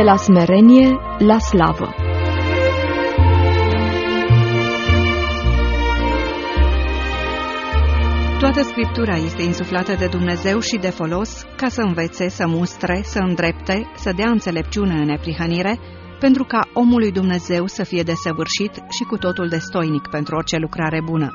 la smerenie la slavă. Toată Scriptura este insuflată de Dumnezeu și de folos ca să învețe, să mustre, să îndrepte, să dea înțelepciune în neprihănire, pentru ca omul lui Dumnezeu să fie desăvârșit și cu totul destoinic pentru orice lucrare bună.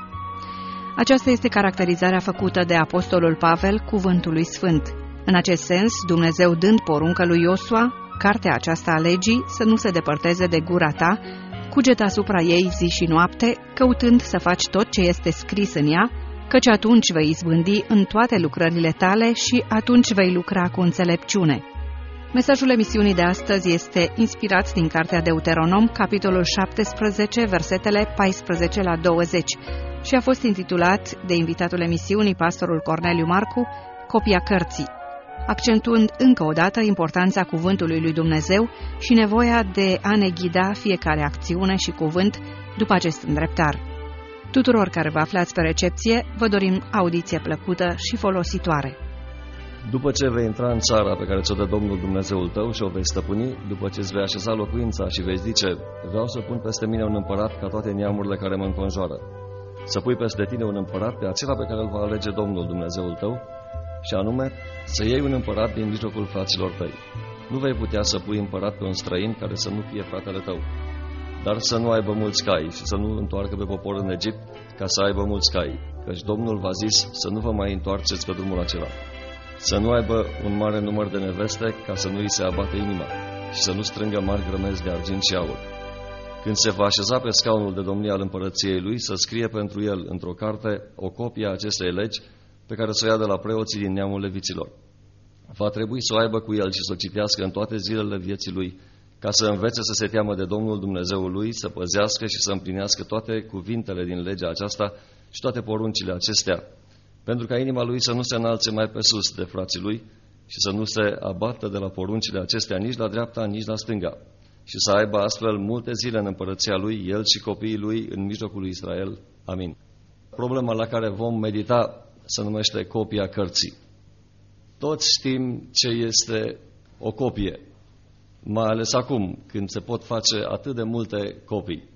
Aceasta este caracterizarea făcută de apostolul Pavel cuvântului sfânt. În acest sens, Dumnezeu dând poruncă lui Iosua, cartea aceasta a legii să nu se depărteze de gura ta, cugeta asupra ei zi și noapte, căutând să faci tot ce este scris în ea, căci atunci vei izbândi în toate lucrările tale și atunci vei lucra cu înțelepciune. Mesajul emisiunii de astăzi este inspirat din cartea Deuteronom, capitolul 17, versetele 14 la 20 și a fost intitulat de invitatul emisiunii, pastorul Corneliu Marcu, Copia cărții, accentuând încă o dată importanța cuvântului lui Dumnezeu și nevoia de a ne ghida fiecare acțiune și cuvânt după acest îndreptar. Tuturor care vă aflați pe recepție, vă dorim audiție plăcută și folositoare. După ce vei intra în țara pe care ți-o dă Domnul Dumnezeul tău și o vei stăpâni, după ce îți vei așeza locuința și vei zice, vreau să pun peste mine un împărat ca toate neamurile care mă înconjoară, să pui peste tine un împărat pe acela pe care îl va alege Domnul Dumnezeul tău, și anume să iei un împărat din mijlocul fraților tăi. Nu vei putea să pui împărat pe un străin care să nu fie fratele tău, dar să nu aibă mulți cai și să nu întoarcă pe popor în Egipt ca să aibă mulți cai, căci Domnul v-a zis să nu vă mai întoarceți pe drumul acela. Să nu aibă un mare număr de neveste ca să nu îi se abate inima și să nu strângă mari grămezi de argint și aur. Când se va așeza pe scaunul de domnie al împărăției lui, să scrie pentru el într-o carte o copie a acestei legi pe care să o ia de la preoții din neamul leviților. Va trebui să o aibă cu el și să o citească în toate zilele vieții lui, ca să învețe să se teamă de Domnul Dumnezeul lui, să păzească și să împlinească toate cuvintele din legea aceasta și toate poruncile acestea, pentru ca inima lui să nu se înalțe mai pe sus de frații lui și să nu se abată de la poruncile acestea nici la dreapta, nici la stânga, și să aibă astfel multe zile în împărăția lui, el și copiii lui în mijlocul lui Israel. Amin. Problema la care vom medita se numește copia cărții. Toți știm ce este o copie, mai ales acum, când se pot face atât de multe copii.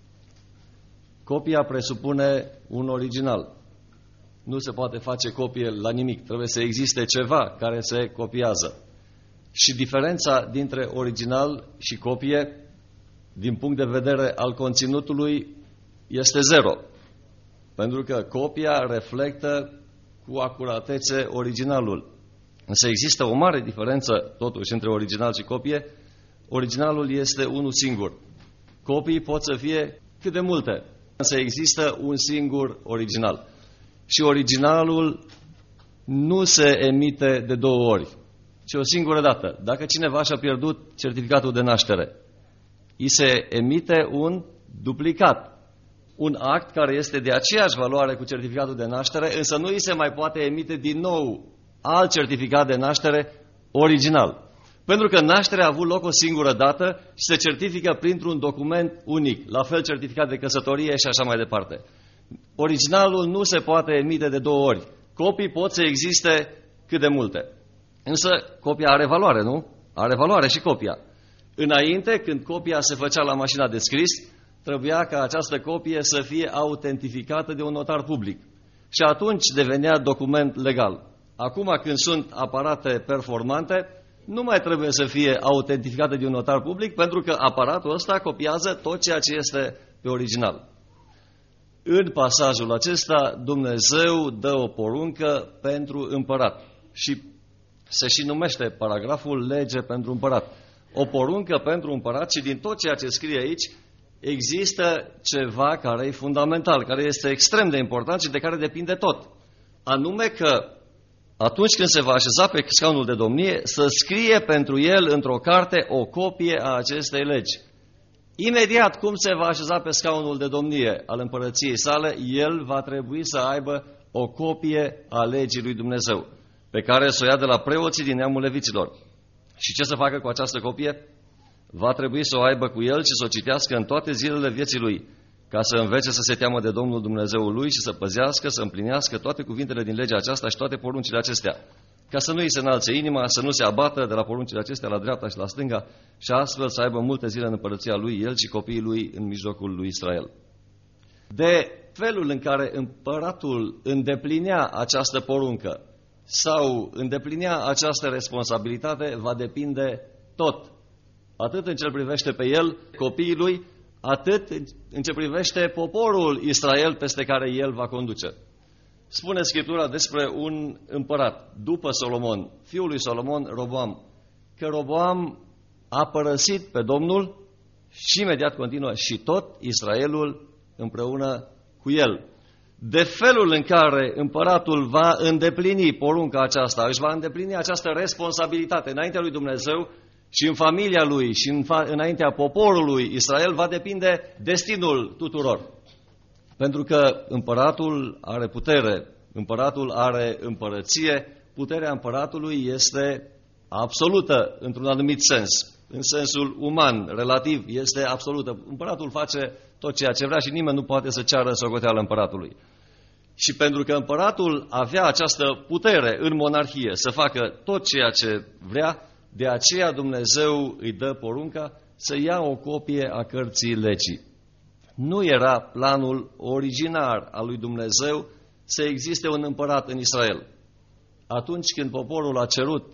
Copia presupune un original. Nu se poate face copie la nimic, trebuie să existe ceva care se copiază. Și diferența dintre original și copie, din punct de vedere al conținutului, este zero. Pentru că copia reflectă cu acuratețe originalul. Însă există o mare diferență, totuși, între original și copie. Originalul este unul singur. Copii pot să fie cât de multe, însă există un singur original. Și originalul nu se emite de două ori, ci o singură dată. Dacă cineva și-a pierdut certificatul de naștere, îi se emite un duplicat, un act care este de aceeași valoare cu certificatul de naștere, însă nu îi se mai poate emite din nou alt certificat de naștere original. Pentru că nașterea a avut loc o singură dată și se certifică printr-un document unic, la fel certificat de căsătorie și așa mai departe. Originalul nu se poate emite de două ori. Copii pot să existe cât de multe. Însă copia are valoare, nu? Are valoare și copia. Înainte, când copia se făcea la mașina de scris, trebuia ca această copie să fie autentificată de un notar public. Și atunci devenea document legal. Acum, când sunt aparate performante, nu mai trebuie să fie autentificată de un notar public, pentru că aparatul ăsta copiază tot ceea ce este pe original. În pasajul acesta, Dumnezeu dă o poruncă pentru împărat și se și numește paragraful lege pentru împărat. O poruncă pentru împărat și din tot ceea ce scrie aici există ceva care e fundamental, care este extrem de important și de care depinde tot. Anume că atunci când se va așeza pe scaunul de domnie, să scrie pentru el într-o carte o copie a acestei legi. Imediat cum se va așeza pe scaunul de domnie al împărăției sale, el va trebui să aibă o copie a legii lui Dumnezeu, pe care să o ia de la preoții din neamul leviților. Și ce să facă cu această copie? Va trebui să o aibă cu el și să o citească în toate zilele vieții lui, ca să învețe să se teamă de Domnul Dumnezeul lui și să păzească, să împlinească toate cuvintele din legea aceasta și toate poruncile acestea. ca să nu îi se înalțe inima, să nu se abată de la poruncile acestea la dreapta și la stânga și astfel să aibă multe zile în împărăția lui, el și copiii lui în mijlocul lui Israel. De felul în care împăratul îndeplinea această poruncă sau îndeplinea această responsabilitate va depinde tot. Atât în ce privește pe el, copiii lui, atât în ce privește poporul Israel peste care el va conduce. Spune Scriptura despre un împărat, după Solomon, fiul lui Solomon, Roboam, că Roboam a părăsit pe Domnul și imediat continuă și tot Israelul împreună cu el. De felul în care împăratul va îndeplini porunca aceasta, își va îndeplini această responsabilitate înaintea lui Dumnezeu și în familia lui și înaintea poporului Israel, va depinde destinul tuturor. Pentru că împăratul are putere, împăratul are împărăție, puterea împăratului este absolută într-un anumit sens. În sensul uman, relativ, este absolută. Împăratul face tot ceea ce vrea și nimeni nu poate să ceară socoteală împăratului. Și pentru că împăratul avea această putere în monarhie să facă tot ceea ce vrea, de aceea Dumnezeu îi dă porunca să ia o copie a cărții legii. Nu era planul originar al lui Dumnezeu să existe un împărat în Israel. Atunci când poporul a cerut,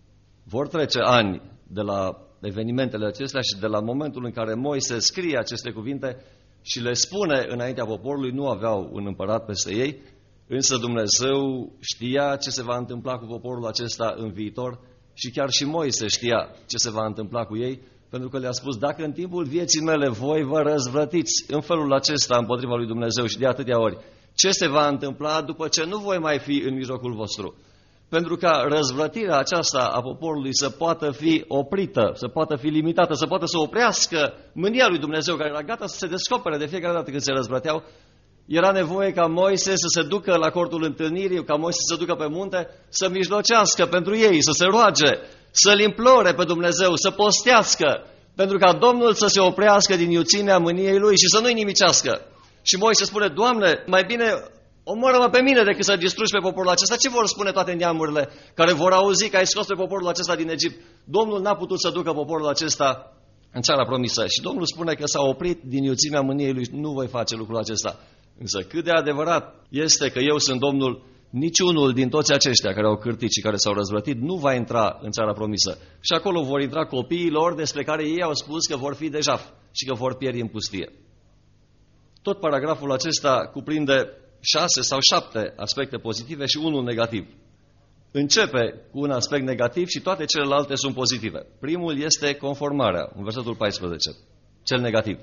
vor trece ani de la evenimentele acestea și de la momentul în care Moise scrie aceste cuvinte și le spune înaintea poporului, nu aveau un împărat peste ei, însă Dumnezeu știa ce se va întâmpla cu poporul acesta în viitor și chiar și Moise știa ce se va întâmpla cu ei, pentru că le-a spus, dacă în timpul vieții mele voi vă răzvrătiți în felul acesta împotriva lui Dumnezeu și de atâtea ori, ce se va întâmpla după ce nu voi mai fi în mijlocul vostru? Pentru ca răzvrătirea aceasta a poporului să poată fi oprită, să poată fi limitată, să poată să oprească mânia lui Dumnezeu, care era gata să se descopere de fiecare dată când se răzvrăteau, era nevoie ca Moise să se ducă la cortul întâlnirii, ca Moise să se ducă pe munte, să mijlocească pentru ei, să se roage, să-L implore pe Dumnezeu, să postească, pentru ca Domnul să se oprească din iuțimea mâniei lui și să nu-i nimicească. Și Moise spune, Doamne, mai bine omoră-mă pe mine decât să distrugi pe poporul acesta. Ce vor spune toate neamurile care vor auzi că ai scos pe poporul acesta din Egipt? Domnul n-a putut să ducă poporul acesta în țara promisă. Și Domnul spune că s-a oprit din iuțimea mâniei lui, nu voi face lucrul acesta. Însă cât de adevărat este că eu sunt Domnul, niciunul din toți aceștia care au cârtit și care s-au răzvrătit nu va intra în țara promisă. Și acolo vor intra copiii lor despre care ei au spus că vor fi de jaf și că vor pieri în pustie. Tot paragraful acesta cuprinde 6 sau 7 aspecte pozitive și unul negativ. Începe cu un aspect negativ și toate celelalte sunt pozitive. Primul este conformarea, în versetul 14, cel negativ.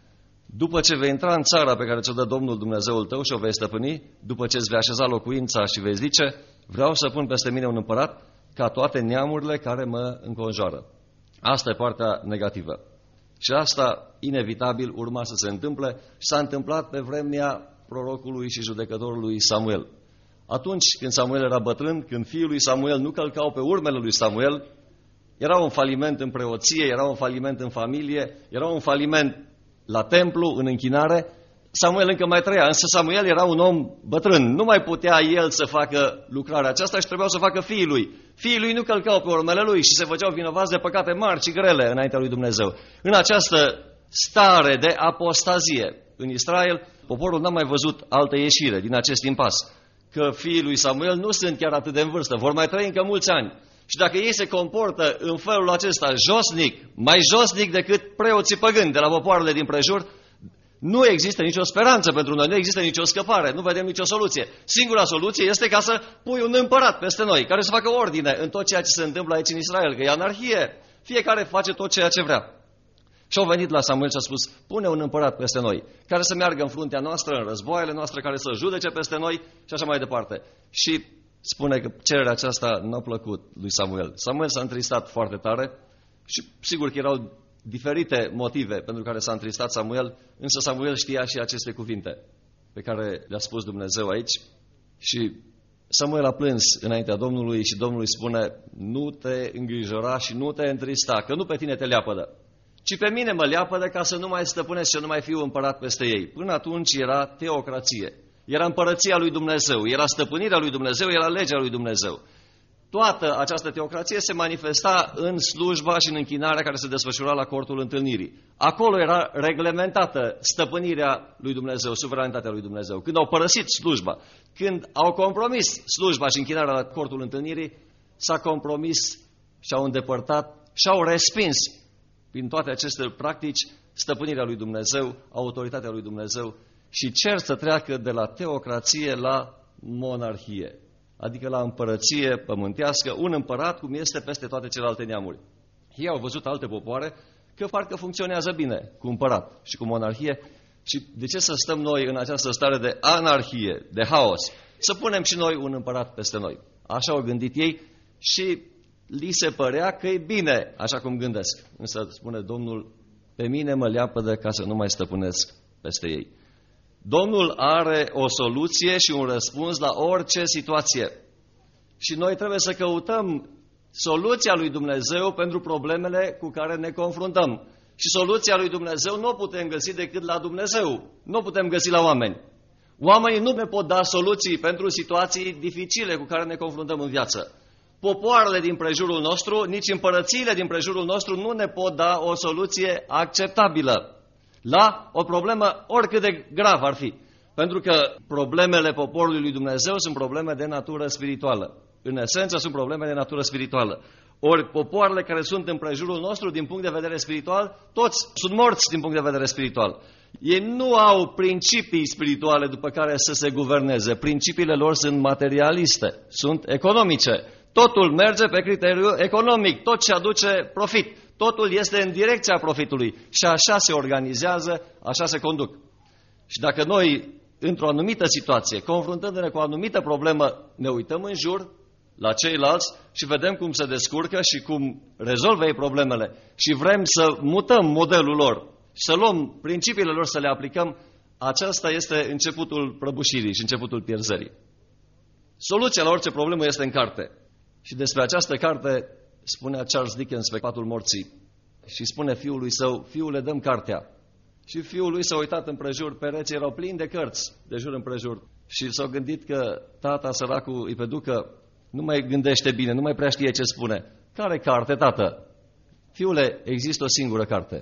După ce vei intra în țara pe care ți-o dă Domnul Dumnezeul tău și o vei stăpâni, după ce îți vei așeza locuința și vei zice, vreau să pun peste mine un împărat ca toate neamurile care mă înconjoară. Asta e partea negativă. Și asta, inevitabil, urma să se întâmple și s-a întâmplat pe vremea prorocului și judecătorului Samuel. Atunci când Samuel era bătrân, când fiul lui Samuel nu călcau pe urmele lui Samuel, era un faliment în preoție, era un faliment în familie, era un faliment la templu, în închinare. Samuel încă mai trăia, însă Samuel era un om bătrân. Nu mai putea el să facă lucrarea aceasta și trebuiau să facă fiii lui. Fiii lui nu călcau pe urmele lui și se făceau vinovați de păcate mari și grele înaintea lui Dumnezeu. În această stare de apostazie în Israel, poporul n-a mai văzut altă ieșire din acest impas. Că fiii lui Samuel nu sunt chiar atât de în vârstă, vor mai trăi încă mulți ani. Și dacă ei se comportă în felul acesta josnic, mai josnic decât preoții păgâni de la popoarele din prejur, nu există nicio speranță pentru noi, nu există nicio scăpare, nu vedem nicio soluție. Singura soluție este ca să pui un împărat peste noi, care să facă ordine în tot ceea ce se întâmplă aici în Israel, că e anarhie. Fiecare face tot ceea ce vrea. Și au venit la Samuel și a spus, pune un împărat peste noi, care să meargă în fruntea noastră, în războaiele noastre, care să judece peste noi și așa mai departe. Și spune că cererea aceasta n-a plăcut lui Samuel. Samuel s-a întristat foarte tare și sigur că erau diferite motive pentru care s-a întristat Samuel, însă Samuel știa și aceste cuvinte pe care le-a spus Dumnezeu aici. Și Samuel a plâns înaintea Domnului și Domnul îi spune, nu te îngrijora și nu te întrista, că nu pe tine te leapădă, ci pe mine mă leapădă ca să nu mai stăpânesc și să nu mai fiu împărat peste ei. Până atunci era teocrație, era împărăția lui Dumnezeu, era stăpânirea lui Dumnezeu, era legea lui Dumnezeu. toată această teocrație se manifesta în slujba și în închinarea care se desfășura la cortul întâlnirii. Acolo era reglementată stăpânirea lui Dumnezeu, suveranitatea lui Dumnezeu. Când au părăsit slujba, când au compromis slujba și închinarea la cortul întâlnirii, s-a compromis și au îndepărtat și au respins prin toate aceste practici stăpânirea lui Dumnezeu, autoritatea lui Dumnezeu și cer să treacă de la teocrație la monarhie, adică la împărăție pământească, un împărat cum este peste toate celelalte neamuri. Ei au văzut alte popoare că parcă funcționează bine cu împărat și cu monarhie și de ce să stăm noi în această stare de anarhie, de haos? Să punem și noi un împărat peste noi. Așa au gândit ei și li se părea că e bine așa cum gândesc. Însă spune Domnul, pe mine mă leapădă ca să nu mai stăpânesc peste ei. Domnul are o soluție și un răspuns la orice situație. Și noi trebuie să căutăm soluția lui Dumnezeu pentru problemele cu care ne confruntăm. Și soluția lui Dumnezeu nu o putem găsi decât la Dumnezeu. Nu o putem găsi la oameni. Oamenii nu ne pot da soluții pentru situații dificile cu care ne confruntăm în viață. Popoarele din prejurul nostru, nici împărățiile din prejurul nostru nu ne pot da o soluție acceptabilă la o problemă oricât de grav ar fi. Pentru că problemele poporului lui Dumnezeu sunt probleme de natură spirituală. În esență sunt probleme de natură spirituală. Ori popoarele care sunt în prejurul nostru din punct de vedere spiritual, toți sunt morți din punct de vedere spiritual. Ei nu au principii spirituale după care să se guverneze. Principiile lor sunt materialiste, sunt economice. Totul merge pe criteriu economic, tot ce aduce profit. Totul este în direcția profitului și așa se organizează, așa se conduc. Și dacă noi, într-o anumită situație, confruntându-ne cu o anumită problemă, ne uităm în jur la ceilalți și vedem cum se descurcă și cum rezolvă ei problemele și vrem să mutăm modelul lor, să luăm principiile lor, să le aplicăm, aceasta este începutul prăbușirii și începutul pierzării. Soluția la orice problemă este în carte. Și despre această carte spunea Charles Dickens pe patul morții și spune fiului său, fiule, dăm cartea. Și fiul lui s-a uitat împrejur, pereții erau plini de cărți de jur împrejur și s-a gândit că tata săracul îi peducă, nu mai gândește bine, nu mai prea știe ce spune. Care carte, tată? Fiule, există o singură carte.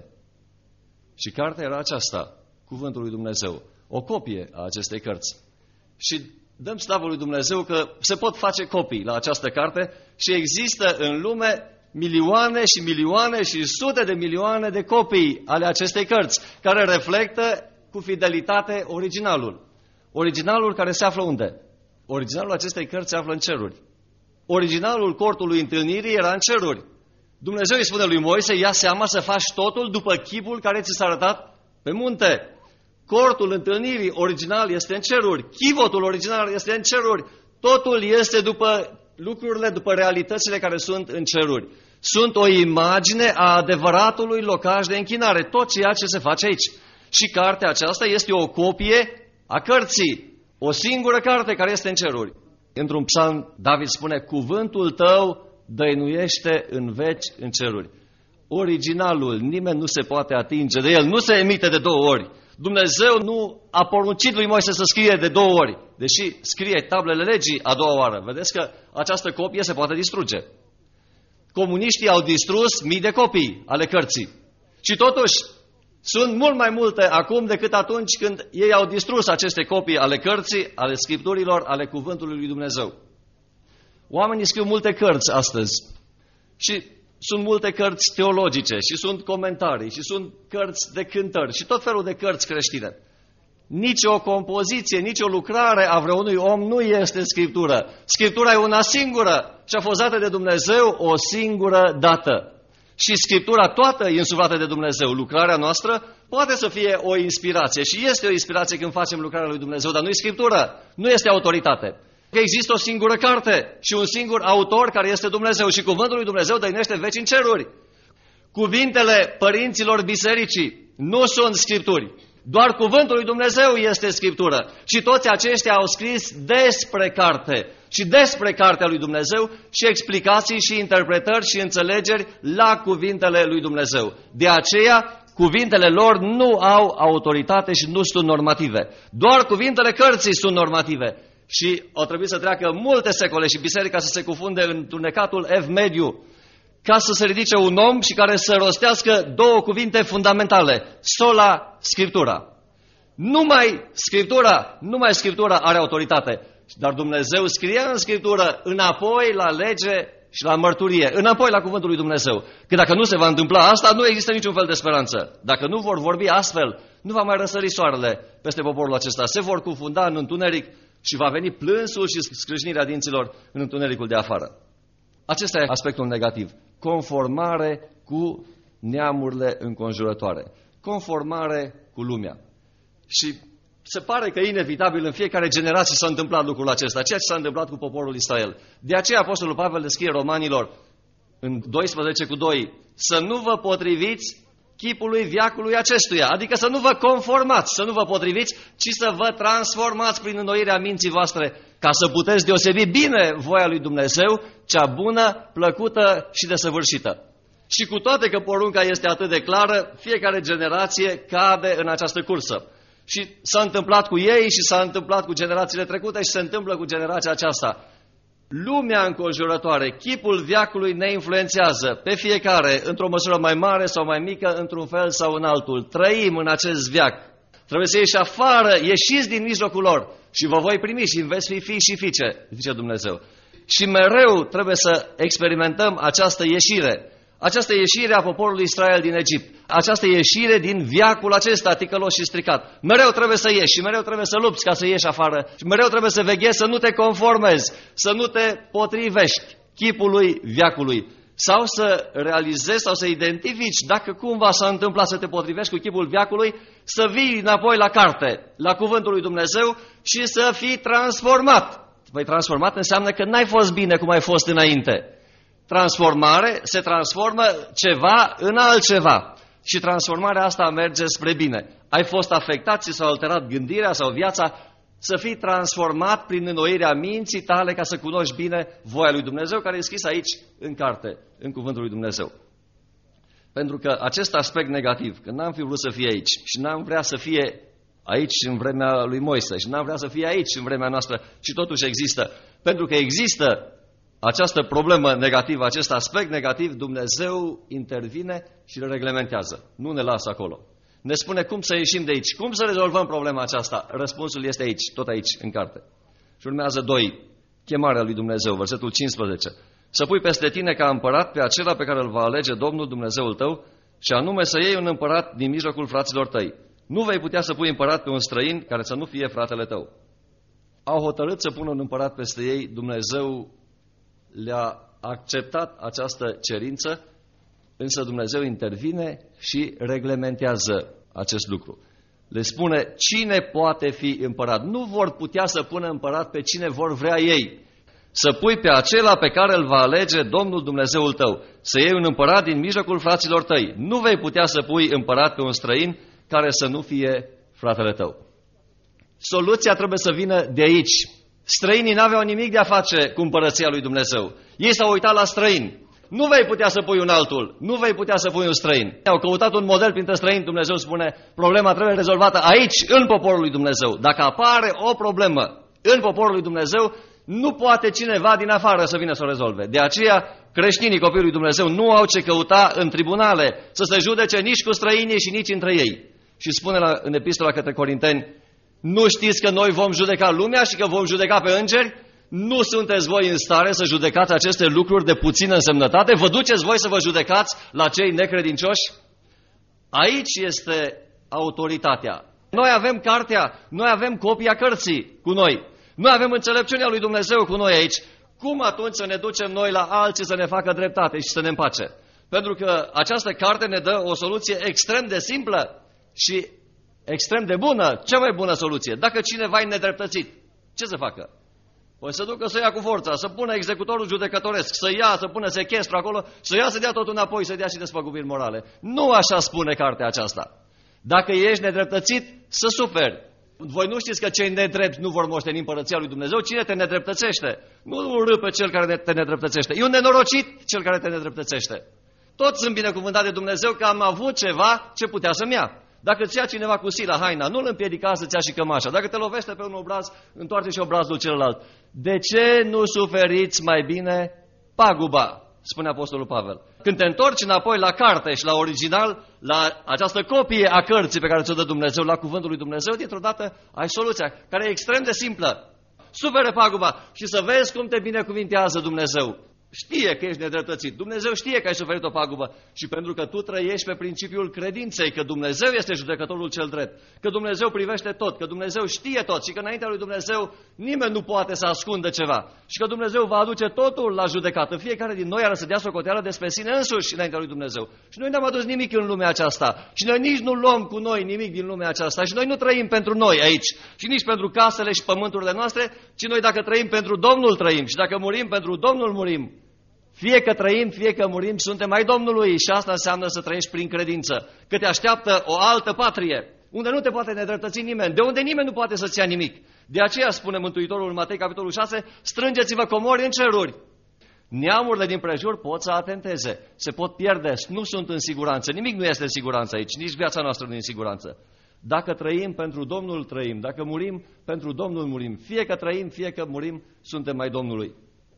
Și cartea era aceasta, Cuvântul lui Dumnezeu, o copie a acestei cărți. Și dăm slavă lui Dumnezeu că se pot face copii la această carte și există în lume milioane și milioane și sute de milioane de copii ale acestei cărți, care reflectă cu fidelitate originalul. Originalul care se află unde? Originalul acestei cărți se află în ceruri. Originalul cortului întâlnirii era în ceruri. Dumnezeu îi spune lui Moise, ia seama să faci totul după chipul care ți s-a arătat pe munte. Cortul întâlnirii original este în ceruri, chivotul original este în ceruri, totul este după lucrurile, după realitățile care sunt în ceruri. Sunt o imagine a adevăratului locaș de închinare, tot ceea ce se face aici. Și cartea aceasta este o copie a cărții, o singură carte care este în ceruri. Într-un psalm, David spune, cuvântul tău dăinuiește în veci în ceruri. Originalul, nimeni nu se poate atinge de el, nu se emite de două ori. Dumnezeu nu a poruncit lui Moise să scrie de două ori, deși scrie tablele legii a doua oară. Vedeți că această copie se poate distruge. Comuniștii au distrus mii de copii ale cărții. Și totuși sunt mult mai multe acum decât atunci când ei au distrus aceste copii ale cărții, ale scripturilor, ale cuvântului lui Dumnezeu. Oamenii scriu multe cărți astăzi și sunt multe cărți teologice și sunt comentarii și sunt cărți de cântări și tot felul de cărți creștine. Nici o compoziție, nici o lucrare a vreunui om nu este Scriptură. Scriptura e una singură și a fost dată de Dumnezeu o singură dată. Și Scriptura toată e însuflată de Dumnezeu. Lucrarea noastră poate să fie o inspirație și este o inspirație când facem lucrarea lui Dumnezeu, dar nu e Scriptură, nu este autoritate. Că există o singură carte și un singur autor care este Dumnezeu și cuvântul lui Dumnezeu dăinește veci în ceruri. Cuvintele părinților bisericii nu sunt scripturi, doar cuvântul lui Dumnezeu este scriptură și toți aceștia au scris despre carte și despre cartea lui Dumnezeu și explicații și interpretări și înțelegeri la cuvintele lui Dumnezeu. De aceea, cuvintele lor nu au autoritate și nu sunt normative. Doar cuvintele cărții sunt normative. Și au trebuit să treacă multe secole și biserica să se cufunde în întunecatul ev mediu, ca să se ridice un om și care să rostească două cuvinte fundamentale, sola Scriptura. Numai Scriptura are autoritate, dar Dumnezeu scrie în Scriptură înapoi la lege și la mărturie, înapoi la cuvântul lui Dumnezeu. Că dacă nu se va întâmpla asta, nu există niciun fel de speranță. Dacă nu vor vorbi astfel, nu va mai răsări soarele peste poporul acesta. Se vor cufunda în întuneric și va veni plânsul și scrâșnirea dinților în întunericul de afară. Acesta e aspectul negativ. Conformare cu neamurile înconjurătoare. Conformare cu lumea. Și se pare că inevitabil în fiecare generație s-a întâmplat lucrul acesta, ceea ce s-a întâmplat cu poporul Israel. De aceea Apostolul Pavel le scrie romanilor în 12:2 să nu vă potriviți chipului veacului acestuia, adică să nu vă conformați, să nu vă potriviți, ci să vă transformați prin înnoirea minții voastre, ca să puteți deosebi bine voia lui Dumnezeu, cea bună, plăcută și desăvârșită. Și cu toate că porunca este atât de clară, fiecare generație cade în această cursă. Și s-a întâmplat cu ei și s-a întâmplat cu generațiile trecute și se întâmplă cu generația aceasta. Lumea înconjurătoare, chipul veacului ne influențează pe fiecare, într-o măsură mai mare sau mai mică, într-un fel sau în altul. Trăim în acest veac. Trebuie să ieși afară, ieșiți din mijlocul lor și vă voi primi și veți fi fii și fiice, zice Dumnezeu. Și mereu trebuie să experimentăm această ieșire. Această ieșire a poporului Israel din Egipt, această ieșire din veacul acesta ticălos și stricat. Mereu trebuie să ieși și mereu trebuie să lupți ca să ieși afară și mereu trebuie să veghezi să nu te conformezi, să nu te potrivești chipului veacului sau să realizezi sau să identifici dacă cumva s-a întâmplat să te potrivești cu chipul veacului, să vii înapoi la carte, la cuvântul lui Dumnezeu și să fii transformat. Păi transformat înseamnă că n-ai fost bine cum ai fost înainte. Transformare se transformă ceva în altceva și transformarea asta merge spre bine. Ai fost afectat și s-a alterat gândirea sau viața, să fii transformat prin înnoirea minții tale ca să cunoști bine voia lui Dumnezeu care e scris aici în carte, în cuvântul lui Dumnezeu. Pentru că acest aspect negativ, că n-am fi vrut să fie aici și n-am vrea să fie aici în vremea lui Moise și n-am vrea să fie aici în vremea noastră și totuși există, pentru că există această problemă negativă, acest aspect negativ, Dumnezeu intervine și le reglementează. Nu ne lasă acolo. Ne spune cum să ieșim de aici, cum să rezolvăm problema aceasta. Răspunsul este aici, tot aici, în carte. Și urmează 2, chemarea lui Dumnezeu, versetul 15. Să pui peste tine ca împărat pe acela pe care îl va alege Domnul Dumnezeul tău și anume să iei un împărat din mijlocul fraților tăi. Nu vei putea să pui împărat pe un străin care să nu fie fratele tău. Au hotărât să pună un împărat peste ei, Dumnezeu le-a acceptat această cerință, însă Dumnezeu intervine și reglementează acest lucru. Le spune cine poate fi împărat. Nu vor putea să pună împărat pe cine vor vrea ei. Să pui pe acela pe care îl va alege Domnul Dumnezeul tău. Să iei un împărat din mijlocul fraților tăi. Nu vei putea să pui împărat pe un străin care să nu fie fratele tău. Soluția trebuie să vină de aici. Străinii n-aveau nimic de a face cu împărăția lui Dumnezeu. Ei s-au uitat la străini. Nu vei putea să pui un altul, nu vei putea să pui un străin. Au căutat un model printre străini, Dumnezeu spune, problema trebuie rezolvată aici, în poporul lui Dumnezeu. Dacă apare o problemă în poporul lui Dumnezeu, nu poate cineva din afară să vină să o rezolve. De aceea, creștinii, copiii lui Dumnezeu, nu au ce căuta în tribunale să se judece nici cu străinii și nici între ei. Și spune în epistola către Corinteni, nu știți că noi vom judeca lumea și că vom judeca pe îngeri? Nu sunteți voi în stare să judecați aceste lucruri de puțină însemnătate? Vă duceți voi să vă judecați la cei necredincioși? Aici este autoritatea. Noi avem cartea, noi avem copia cărții cu noi. Noi avem înțelepciunea lui Dumnezeu cu noi aici. Cum atunci să ne ducem noi la alții să ne facă dreptate și să ne împace? Pentru că această carte ne dă o soluție extrem de simplă și extrem de bună, cea mai bună soluție. Dacă cineva e nedreptățit, ce să facă? Păi să ducă să ia cu forța, să pună executorul judecătoresc, să ia, să pună sechestru acolo, să ia să dea tot înapoi, să dea și despăgubiri morale. Nu așa spune cartea aceasta. Dacă ești nedreptățit, să suferi. Voi nu știți că cei nedrepți nu vor moșteni împărăția lui Dumnezeu? Cine te nedreptățește? Nu urâ pe cel care te nedreptățește. E un nenorocit cel care te nedreptățește. Toți sunt binecuvântați de Dumnezeu că am avut ceva ce putea să-mi ia. Dacă îți ia cineva cu sila haina, nu îl împiedica să-ți ia și cămașa. Dacă te lovește pe un obraz, întoarce și obrazul celălalt. De ce nu suferiți mai bine paguba? Spune Apostolul Pavel. Când te întorci înapoi la carte și la original, la această copie a cărții pe care ți-o dă Dumnezeu, la cuvântul lui Dumnezeu, dintr-o dată ai soluția, care e extrem de simplă. Sufere paguba și să vezi cum te binecuvintează Dumnezeu. Știe că ești nedreptățit. Dumnezeu știe că ai suferit o pagubă și pentru că tu trăiești pe principiul credinței, că Dumnezeu este judecătorul cel drept, că Dumnezeu privește tot, că Dumnezeu știe tot și că înaintea lui Dumnezeu nimeni nu poate să ascundă ceva și că Dumnezeu va aduce totul la judecată. Fiecare din noi are să dea socoteală despre sine însuși înaintea lui Dumnezeu. Și noi n-am adus nimic în lumea aceasta și noi nici nu luăm cu noi nimic din lumea aceasta și noi nu trăim pentru noi aici și nici pentru casele și pământurile noastre, ci noi dacă trăim pentru Domnul trăim și dacă murim pentru Domnul murim. Fie că trăim, fie că murim, suntem ai Domnului și asta înseamnă să trăiești prin credință, că te așteaptă o altă patrie, unde nu te poate nedreptăți nimeni, de unde nimeni nu poate să-ți ia nimic. De aceea spune Mântuitorul în Matei, capitolul 6, strângeți-vă comori în ceruri. Neamurile din prejur pot să atenteze, se pot pierde, nu sunt în siguranță, nimic nu este în siguranță aici, nici viața noastră nu e în siguranță. Dacă trăim pentru Domnul trăim, dacă murim pentru Domnul murim, fie că trăim, fie că murim, suntem ai Domnului.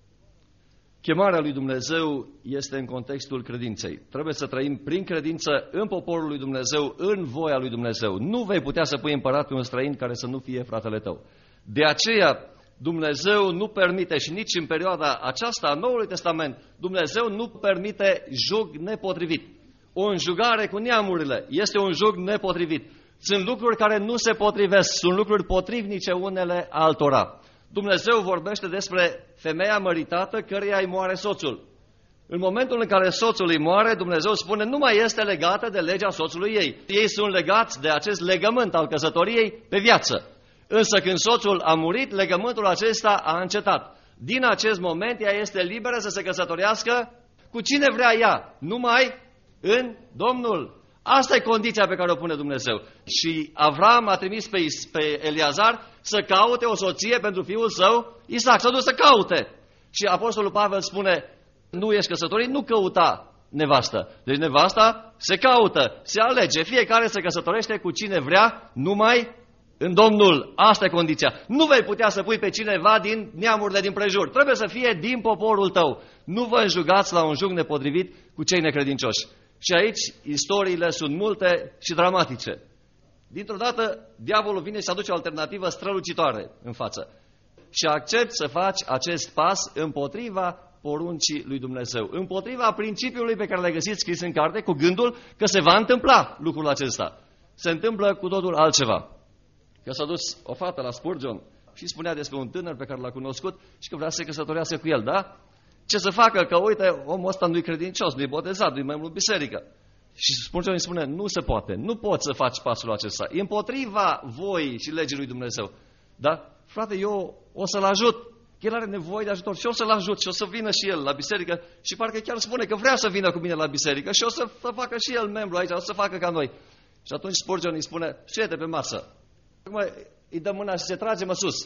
Chemarea lui Dumnezeu este în contextul credinței. Trebuie să trăim prin credință în poporul lui Dumnezeu, în voia lui Dumnezeu. Nu vei putea să pui împărat pe un străin care să nu fie fratele tău. De aceea Dumnezeu nu permite și nici în perioada aceasta a Noului Testament, Dumnezeu nu permite jug nepotrivit. O înjugare cu neamurile este un jug nepotrivit. Sunt lucruri care nu se potrivesc, sunt lucruri potrivnice unele altora. Dumnezeu vorbește despre femeia măritată căreia îi moare soțul. În momentul în care soțul îi moare, Dumnezeu spune nu mai este legată de legea soțului ei. Ei sunt legați de acest legământ al căsătoriei pe viață. Însă când soțul a murit, legământul acesta a încetat. Din acest moment ea este liberă să se căsătorească cu cine vrea ea, numai în Domnul. Asta e condiția pe care o pune Dumnezeu. Și Avram a trimis pe Eliazar să caute o soție pentru fiul său, Isaac, s-a dus să caute. Și Apostolul Pavel spune, nu ești căsătorit, nu căuta nevastă. Deci nevasta se caută, se alege, fiecare se căsătorește cu cine vrea, numai în Domnul. Asta e condiția. Nu vei putea să pui pe cineva din neamurile din prejur. Trebuie să fie din poporul tău. Nu vă înjugați la un jug nepotrivit cu cei necredincioși. Și aici istoriile sunt multe și dramatice. Dintr-o dată, diavolul vine și aduce o alternativă strălucitoare în față. Și accepti să faci acest pas împotriva poruncii lui Dumnezeu, împotriva principiului pe care l-ai găsit scris în carte, cu gândul că se va întâmpla lucrul acesta. Se întâmplă cu totul altceva. Că s-a dus o fată la Spurgeon și spunea despre un tânăr pe care l-a cunoscut și că vrea să se căsătorească cu el, da? Ce să facă? Că uite, omul ăsta nu-i credincios, nu-i botezat, nu-i membru în biserică. Și Spurgeon îi spune, nu se poate, nu poți să faci pasul acesta. E împotriva voii și legii lui Dumnezeu. Da? Frate, eu o să-l ajut. El are nevoie de ajutor și o să-l ajut și o să vină și el la biserică. Și parcă chiar spune că vrea să vină cu mine la biserică și o să facă și el membru aici, o să facă ca noi. Și atunci Spurgeon îi spune, șede pe masă. Acum îi dă mâna și se trage mă sus.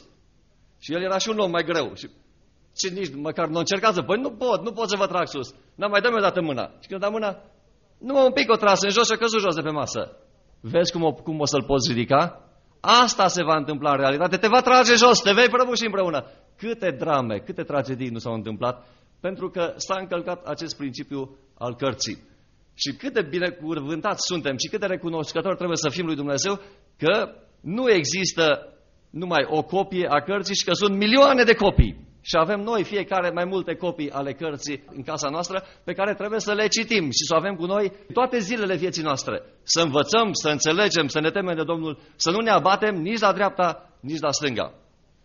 Și el era și un om mai greu. Și nici măcar nu încercați. Păi nu pot să vă trag sus. N-am mai dă-mi o dată mâna. Și când da mâna, numai un pic o tras în jos și a căzut jos de pe masă. Vezi cum o să-l poți ridica? Asta se va întâmpla în realitate. Te va trage jos, te vei prăbuși împreună. Câte drame, câte tragedii nu s-au întâmplat pentru că s-a încălcat acest principiu al cărții. Și cât de binecuvântați suntem și cât de recunoscători trebuie să fim lui Dumnezeu că nu există numai o copie a cărții și că sunt milioane de copii. Și avem noi fiecare mai multe copii ale cărții în casa noastră pe care trebuie să le citim și să o avem cu noi toate zilele vieții noastre. Să învățăm, să înțelegem, să ne temem de Domnul, să nu ne abatem nici la dreapta, nici la stânga.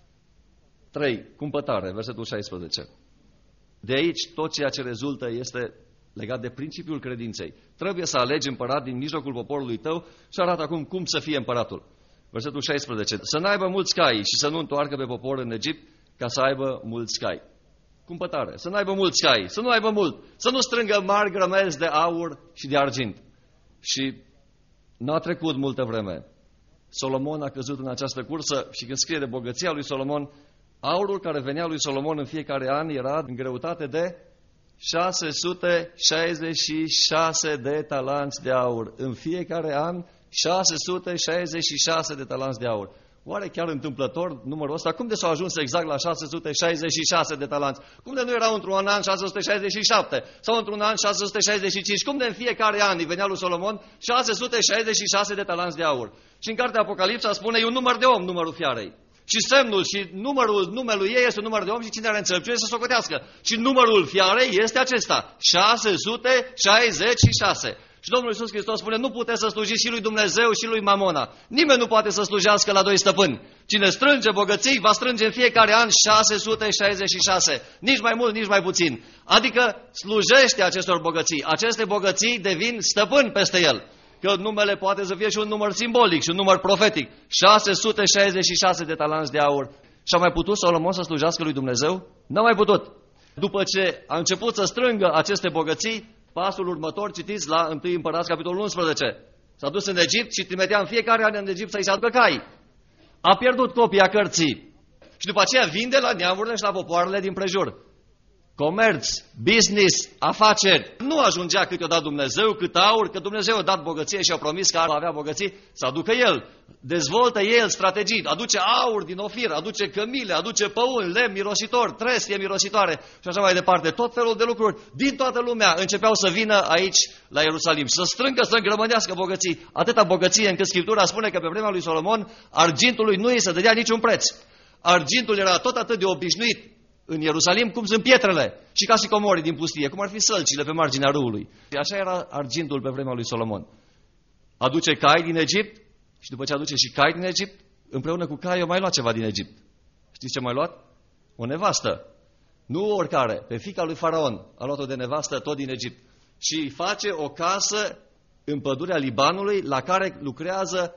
3. Cumpătare, versetul 16. De aici tot ceea ce rezultă este legat de principiul credinței. Trebuie să alegi împărat din mijlocul poporului tău și arată acum cum să fie împăratul. Versetul 16. Să n-aibă mulți cai și să nu întoarcă pe popor în Egipt ca să aibă mulți cai. Cumpătare. Să n-aibă mulți cai, să nu aibă mult, să nu strângă mari grămezi de aur și de argint. Și n-a trecut multă vreme. Solomon a căzut în această cursă și când scrie de bogăția lui Solomon, aurul care venea lui Solomon în fiecare an era în greutate de 666 de talanți de aur. În fiecare an 666 de talanți de aur. Oare chiar întâmplător numărul ăsta? Cum de s-a ajuns exact la 666 de talanți? Cum de nu erau într-un an 667 sau într-un an 665? Cum de în fiecare an îi venea lui Solomon 666 de talanți de aur? Și în cartea Apocalipsa spune, e un număr de om, numărul fiarei. Și semnul și numărul numelui ei este un număr de om și cine are înțelepciune să socotească. Și numărul fiarei este acesta, 666. Și Domnul Iisus Hristos spune, nu puteți să slujiți și lui Dumnezeu și lui Mamona. Nimeni nu poate să slujească la doi stăpâni. Cine strânge bogății, va strânge în fiecare an 666. Nici mai mult, nici mai puțin. Adică slujește acestor bogății. Aceste bogății devin stăpâni peste el. Că numele poate să fie și un număr simbolic și un număr profetic. 666 de talanți de aur. Și a mai putut Solomon să slujească lui Dumnezeu? N-a mai putut. După ce a început să strângă aceste bogății, pasul următor, citiți la 1 Împărați, capitolul 11. S-a dus în Egipt și trimitea în fiecare an în Egipt să-i se aducă cai. A pierdut copia cărții. Și după aceea vinde la neamurile și la popoarele din prejur. Comerț, business, afaceri. Nu ajungea cât i-a dat Dumnezeu, cât aur, că Dumnezeu a dat bogăție și a promis că ar avea bogății, să aducă el. Dezvoltă el strategii, aduce aur din Ofir, aduce cămile, aduce păun, lemn mirositor, trestie mirositoare și așa mai departe. Tot felul de lucruri din toată lumea începeau să vină aici la Ierusalim și să strângă, să îngrămădească bogății. Atâta bogăție încât Scriptura spune că pe vremea lui Solomon argintului nu îi se dădea niciun preț. Argintul era tot atât de obișnuit în Ierusalim cum sunt pietrele și ca și comorii din pustie, cum ar fi sălcile pe marginea râului. Și așa era argintul pe vremea lui Solomon. Aduce cai din Egipt și după ce aduce și cai din Egipt, împreună cu cai o mai luat ceva din Egipt. Știți ce mai luat? O nevastă. Nu oricare, pe fiica lui Faraon a luat-o de nevastă tot din Egipt. Și face o casă în pădurea Libanului la care lucrează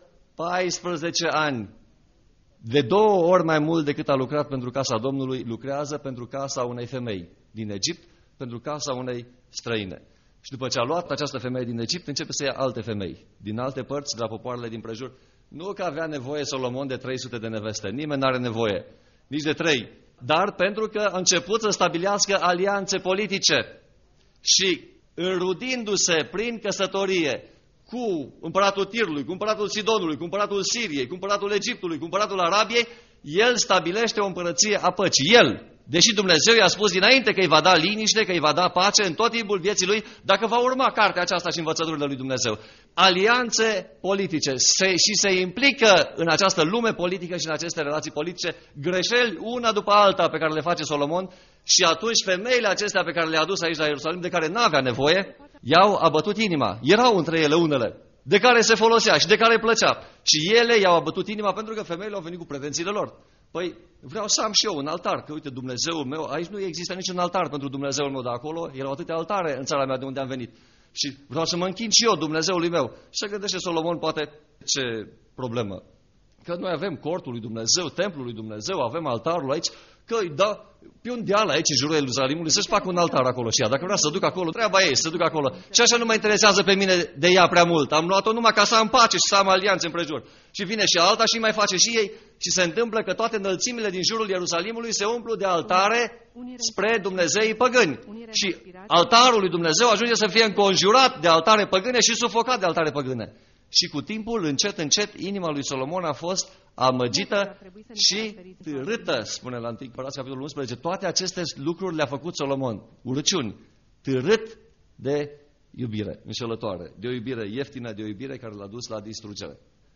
14 ani. De 2 ori mai mult decât a lucrat pentru casa Domnului, lucrează pentru casa unei femei din Egipt, pentru casa unei străine. Și după ce a luat această femeie din Egipt, începe să ia alte femei, din alte părți, de la popoarele din prejur. Nu că avea nevoie Solomon de 300 de neveste, nimeni n-are nevoie, nici de 3, dar pentru că a început să stabilească alianțe politice și înrudindu-se prin căsătorie cu împăratul Tirului, cu împăratul Sidonului, cu împăratul Siriei, cu împăratul Egiptului, cu împăratul Arabiei, el stabilește o împărăție a păcii. El, deși Dumnezeu i-a spus dinainte că îi va da liniște, că îi va da pace în tot timpul vieții lui, dacă va urma cartea aceasta și învățăturile lui Dumnezeu. Alianțe politice și se implică în această lume politică și în aceste relații politice greșeli una după alta pe care le face Solomon și atunci femeile acestea pe care le-a adus aici la Ierusalim, de care n-avea nevoie, i-au abătut inima. Erau între ele unele de care se folosea și de care îi plăcea. Și ele i-au abătut inima pentru că femeile au venit cu pretențiile lor. Păi vreau să am și eu un altar, că uite Dumnezeul meu, aici nu există niciun altar pentru Dumnezeul meu de acolo, erau atâtea altare în țara mea de unde am venit. Și vreau să mă închin și eu Dumnezeului meu. Și se gândește Solomon, poate, ce problemă. Că noi avem cortul lui Dumnezeu, templul lui Dumnezeu, avem altarul aici, că îi da pe un deal aici în jurul Ierusalimului să-și facă un altar acolo și ea. Dacă vrea să duc acolo, treaba ei, să duc acolo. Și așa nu mă interesează pe mine de ea prea mult. Am luat-o numai ca să am pace și să am alianțe împrejur. Și vine și alta și mai face și ei. Și se întâmplă că toate înălțimile din jurul Ierusalimului se umplu de altare spre Dumnezeii păgâni. Și altarul lui Dumnezeu ajunge să fie înconjurat de altare păgâne și sufocat de altare păgâne. Și cu timpul, încet, încet, inima lui Solomon a fost amăgită și târâtă, spune la 1 Împărați, capitolul 11. Toate aceste lucruri le-a făcut Solomon. Urăciuni, târât de iubire înșelătoare, de o iubire ieftină, de o iubire care l-a dus la distrugere.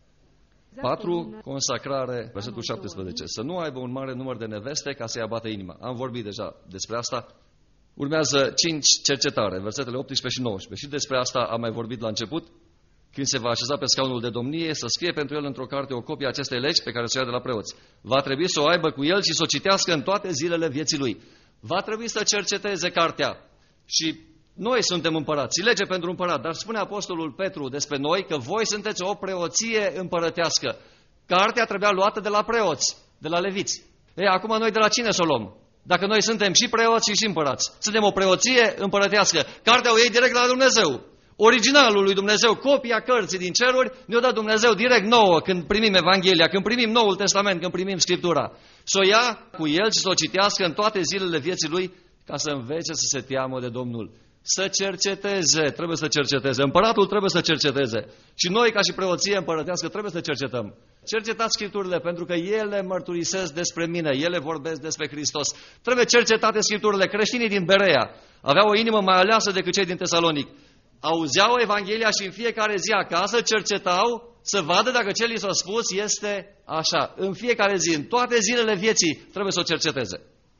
4. Consacrare, versetul 17. Să nu aibă un mare număr de neveste ca să-i abată inima. Am vorbit deja despre asta. Urmează 5. Cercetare, versetele 18 și 19. Și despre asta am mai vorbit la început. Când se va așeza pe scaunul de domnie, să scrie pentru el într-o carte o copie a acestei legi pe care să o ia de la preoți. Va trebui să o aibă cu el și să o citească în toate zilele vieții lui. Va trebui să cerceteze cartea. Și noi suntem împărați, lege pentru împărat, dar spune apostolul Petru despre noi că voi sunteți o preoție împărătească. Cartea trebuia luată de la preoți, de la leviți. Ei, acum noi de la cine să o luăm? Dacă noi suntem și preoți și împărați. Suntem o preoție împărătească. Cartea o iei direct de la Dumnezeu. Originalul lui Dumnezeu, copia cărții din ceruri, ne-o dă Dumnezeu direct nouă când primim Evanghelia, când primim Noul Testament, când primim Scriptura. Să o ia cu el și să o citească în toate zilele vieții lui ca să învețe să se teamă de Domnul. să cerceteze, trebuie să cerceteze. Împăratul trebuie să cerceteze. Și noi, ca și preoție împărătească, trebuie să cercetăm. Cercetați Scripturile, pentru că ele mărturisesc despre mine, ele vorbesc despre Hristos. Trebuie cercetate Scripturile. Creștinii din Berea aveau o inimă mai aleasă decât cei din Tesalonic. Auzeau Evanghelia și în fiecare zi acasă cercetau să vadă dacă ce li s-a spus este așa. În fiecare zi, în toate zilele vieții, trebuie să o cerceteze.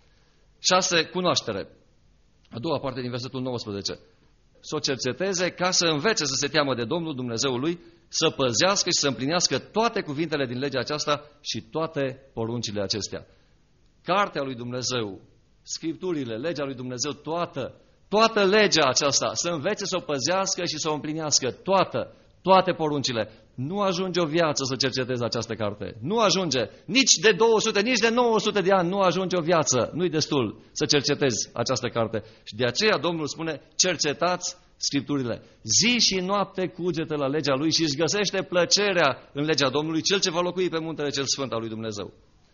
6. Cunoaștere. A doua parte din versetul 19. Să o cerceteze ca să învețe să se teamă de Domnul Dumnezeul lui, să păzească și să împlinească toate cuvintele din legea aceasta și toate poruncile acestea. Cartea lui Dumnezeu, Scripturile, legea lui Dumnezeu, toată legea aceasta, să învețe să o păzească și să o împlinească, toate poruncile. Nu ajunge o viață să cercetezi această carte. Nu ajunge. Nici de 200, nici de 900 de ani nu ajunge o viață. Nu-i destul să cercetezi această carte. Și de aceea Domnul spune, cercetați Scripturile. Zi și noapte cugetă la legea Lui și își găsește plăcerea în legea Domnului, cel ce va locui pe muntele cel sfânt al lui Dumnezeu.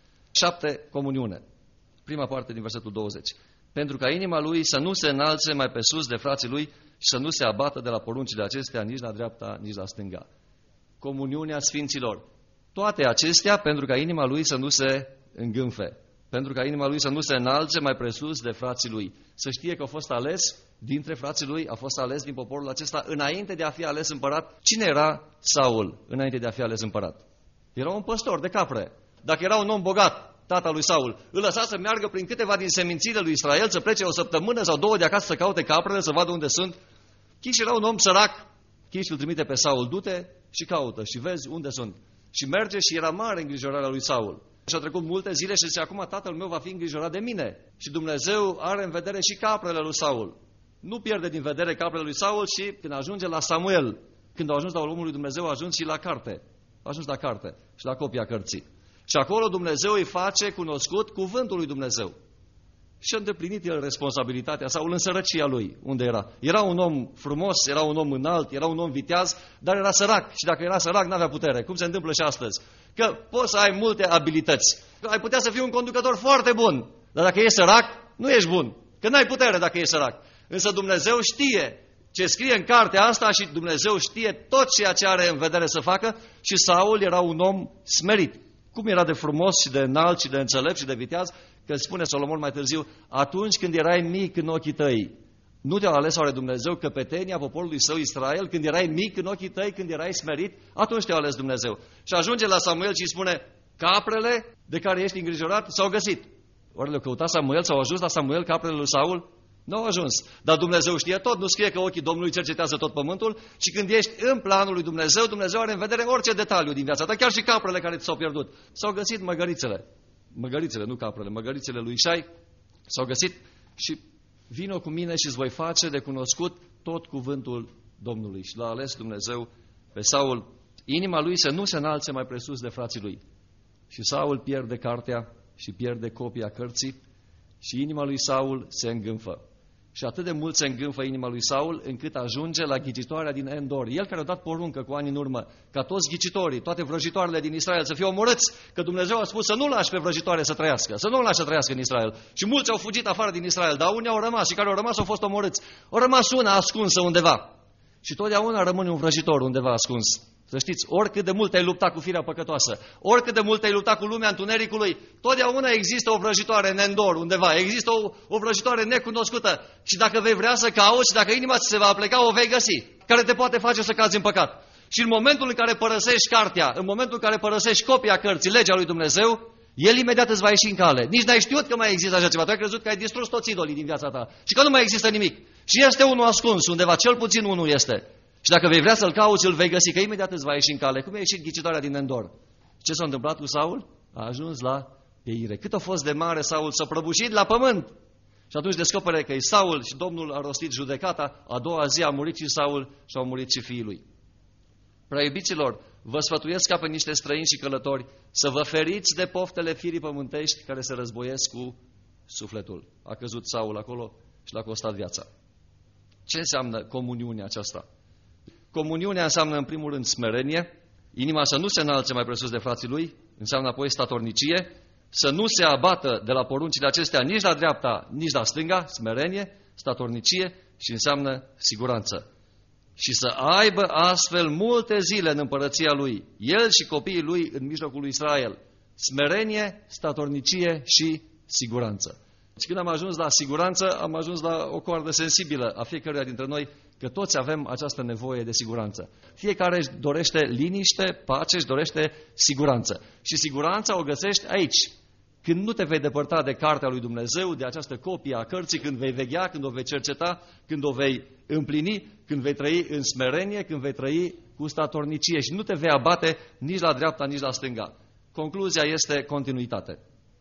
7. Comuniune. Prima parte din versetul 20. Pentru ca inima lui să nu se înalțe mai pe sus de frații lui și să nu se abată de la poruncile acestea nici la dreapta, nici la stânga. Comuniunea Sfinților. Toate acestea pentru ca inima lui să nu se îngânfe. Pentru ca inima lui să nu se înalțe mai presus de frații lui. Să știe că a fost ales dintre frații lui, a fost ales din poporul acesta înainte de a fi ales împărat. Cine era Saul înainte de a fi ales împărat? Era un păstor de capre. Dacă era un om bogat, tata lui Saul, îl lăsa să meargă prin câteva din semințiile lui Israel, să plece o săptămână sau două de acasă să caute caprele, să vadă unde sunt. Chiș era un om sărac. Chiș îl trimite pe Saul, du-te și caută și vezi unde sunt. Și merge și era mare îngrijorarea lui Saul. Și au trecut multe zile și zice, acum tatăl meu va fi îngrijorat de mine. Și Dumnezeu are în vedere și caprele lui Saul. Nu pierde din vedere caprele lui Saul și când ajunge la Samuel, când a ajuns la omul lui Dumnezeu, a ajuns și la carte. A ajuns la carte și la copia cărții. Și acolo Dumnezeu îi face cunoscut cuvântul lui Dumnezeu. Și a îndeplinit el responsabilitatea Saul în sărăcia lui, unde era. Era un om frumos, era un om înalt, era un om viteaz, dar era sărac. Și dacă era sărac, n-avea putere. Cum se întâmplă și astăzi? Că poți să ai multe abilități. Ai putea să fii un conducător foarte bun, dar dacă ești sărac, nu ești bun. Că n-ai putere dacă ești sărac. Însă Dumnezeu știe ce scrie în cartea asta și Dumnezeu știe tot ceea ce are în vedere să facă și Saul era un om smerit. Cum era de frumos și de înalt și de înțelept și de viteaz, că spune Solomon mai târziu, atunci când erai mic în ochii tăi, nu te-a ales oare Dumnezeu căpetenia poporului său Israel, când erai mic în ochii tăi, când erai smerit, atunci te-a ales Dumnezeu. Și ajunge la Samuel și îi spune, caprele de care ești îngrijorat s-au găsit. Ori le-au căutat Samuel, s-au ajuns la Samuel caprele lui Saul? Nu au ajuns. Dar Dumnezeu știe tot, nu scrie că ochii Domnului cercetează tot pământul și când ești în planul lui Dumnezeu, Dumnezeu are în vedere orice detaliu din viața ta, chiar și caprele care ți s-au pierdut. S-au găsit măgărițele, nu caprele, măgărițele lui Ișai s-au găsit și vino cu mine și îți voi face de cunoscut tot cuvântul Domnului. Și l-a ales Dumnezeu pe Saul, inima lui să nu se înalțe mai presus de frații lui. Și Saul pierde cartea și pierde copia cărții și inima lui Saul se îngânfă. Și atât de mult se îngânfă inima lui Saul, încât ajunge la ghicitoarea din Endor. El care a dat poruncă cu ani în urmă, ca toți ghicitorii, toate vrăjitoarele din Israel să fie omorâți, că Dumnezeu a spus să nu lași pe vrăjitoare să trăiască, să nu lași să trăiască în Israel. Și mulți au fugit afară din Israel, dar unii au rămas și care au rămas au fost omorâți. Au rămas una ascunsă undeva. Și totdeauna rămâne un vrăjitor undeva ascuns. Să știți, oricât de mult ai luptat cu firea păcătoasă, oricât de mult ai luptat cu lumea întunericului, totdeauna există o vrăjitoare în Endor undeva, există o vrăjitoare necunoscută și dacă vei vrea să cauți, dacă inima ți se va apleca, o vei găsi, care te poate face să cazi în păcat. Și în momentul în care părăsești cartea, în momentul în care părăsești copia cărții, legea lui Dumnezeu, el imediat îți va ieși în cale. Nici n-ai știut că mai există așa ceva, tu ai crezut că ai distrus toți idolii din viața ta și că nu mai există nimic. Și este unul ascuns undeva, cel puțin unul este. Și dacă vei vrea să-l cauți, îl vei găsi, că imediat îți va ieși în cale. Cum a ieșit ghicitoarea din Endor? Ce s-a întâmplat cu Saul? A ajuns la pieire. Cât a fost de mare Saul, s-a prăbușit la pământ. Și atunci descopere că e Saul și Domnul a rostit judecata. A doua zi a murit și Saul și au murit și fiii lui. Prea iubiților, vă sfătuiesc ca pe niște străini și călători să vă feriți de poftele firii pământești care se războiesc cu sufletul. A căzut Saul acolo și l-a costat viața. Ce înseamnă comuniunea aceasta? Comuniunea înseamnă în primul rând smerenie, inima să nu se înalțe mai presus de frații lui, înseamnă apoi statornicie, să nu se abată de la poruncile acestea nici la dreapta, nici la stânga, smerenie, statornicie și înseamnă siguranță. Și să aibă astfel multe zile în împărăția lui, el și copiii lui în mijlocul lui Israel. Smerenie, statornicie și siguranță. Și când am ajuns la siguranță, am ajuns la o coardă sensibilă a fiecăruia dintre noi, că toți avem această nevoie de siguranță. Fiecare își dorește liniște, pace, își dorește siguranță. Și siguranța o găsești aici. Când nu te vei depărta de cartea lui Dumnezeu, de această copie a cărții, când vei veghea, când o vei cerceta, când o vei împlini, când vei trăi în smerenie, când vei trăi cu statornicie și nu te vei abate nici la dreapta, nici la stânga. Concluzia este continuitate.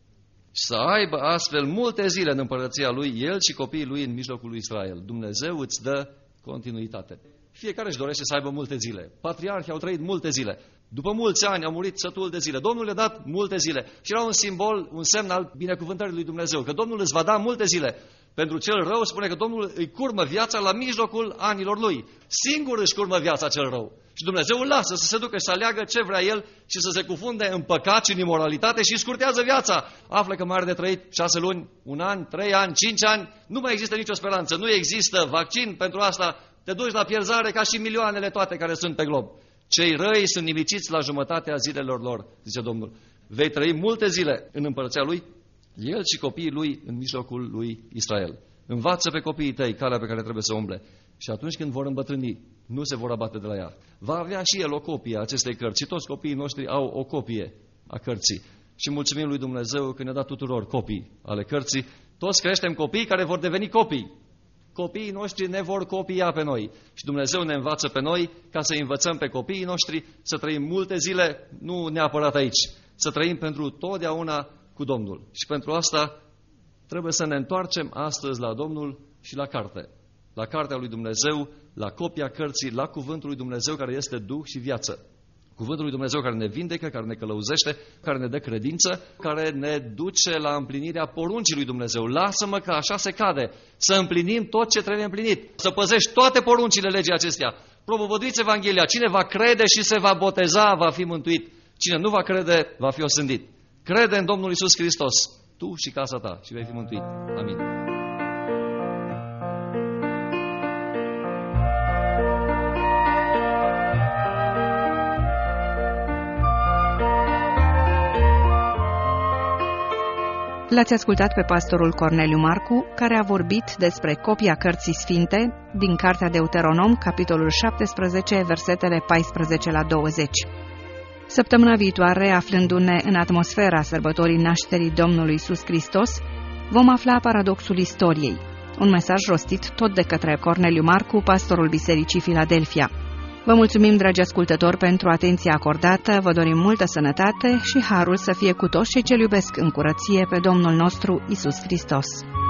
Să aibă astfel multe zile în împărăția lui, el și copiii lui în mijlocul lui Israel. Dumnezeu îți dă continuitate. Fiecare își dorește să aibă multe zile. Patriarhii au trăit multe zile. După mulți ani au murit sătul de zile. Domnul le-a dat multe zile. Și era un simbol, un semn al binecuvântării lui Dumnezeu, că Domnul îți va da multe zile. Pentru cel rău spune că Domnul îi curmă viața la mijlocul anilor lui. Singur își curmă viața cel rău. Și Dumnezeu îl lasă să se ducă și să aleagă ce vrea el și să se cufunde în păcat și în imoralitate și îi scurtează viața. Află că mai are de trăit 6 luni, 1 an, 3 ani, 5 ani. Nu mai există nicio speranță. Nu există vaccin pentru asta. Te duci la pierzare ca și milioanele toate care sunt pe glob. Cei răi sunt nimiciți la jumătatea zilelor lor, zice Domnul. Vei trăi multe zile în împărăția lui, el și copiii lui în mijlocul lui Israel. Învață pe copiii tăi calea pe care trebuie să umble. Și atunci când vor îmbătrâni, nu se vor abate de la ea. Va avea și el o copie a acestei cărți. Și toți copiii noștri au o copie a cărții. Și mulțumim lui Dumnezeu că ne-a dat tuturor copii ale cărții. Toți creștem copii care vor deveni copii. Copiii noștri ne vor copia pe noi și Dumnezeu ne învață pe noi ca să învățăm pe copiii noștri să trăim multe zile, nu neapărat aici, să trăim pentru totdeauna cu Domnul. Și pentru asta trebuie să ne întoarcem astăzi la Domnul și la carte, la cartea lui Dumnezeu, la copia cărții, la cuvântul lui Dumnezeu care este Duh și viață. Cuvântul lui Dumnezeu care ne vindecă, care ne călăuzește, care ne dă credință, care ne duce la împlinirea poruncii lui Dumnezeu. Lasă-mă că așa se cade, să împlinim tot ce trebuie împlinit, să păzești toate poruncile legii acestea. Propovăduiți Evanghelia, cine va crede și se va boteza va fi mântuit, cine nu va crede va fi osândit. Crede în Domnul Iisus Hristos, tu și casa ta și vei fi mântuit. Amin. L-ați ascultat pe pastorul Corneliu Marcu, care a vorbit despre copia cărții sfinte din Cartea Deuteronom, capitolul 17, versetele 14 la 20. Săptămâna viitoare, aflându-ne în atmosfera sărbătorii nașterii Domnului Iisus Hristos, vom afla paradoxul istoriei, un mesaj rostit tot de către Corneliu Marcu, pastorul Bisericii Filadelfia. Vă mulțumim, dragi ascultători, pentru atenția acordată, vă dorim multă sănătate și harul să fie cu toți cei ce iubesc în curăție pe Domnul nostru Iisus Hristos.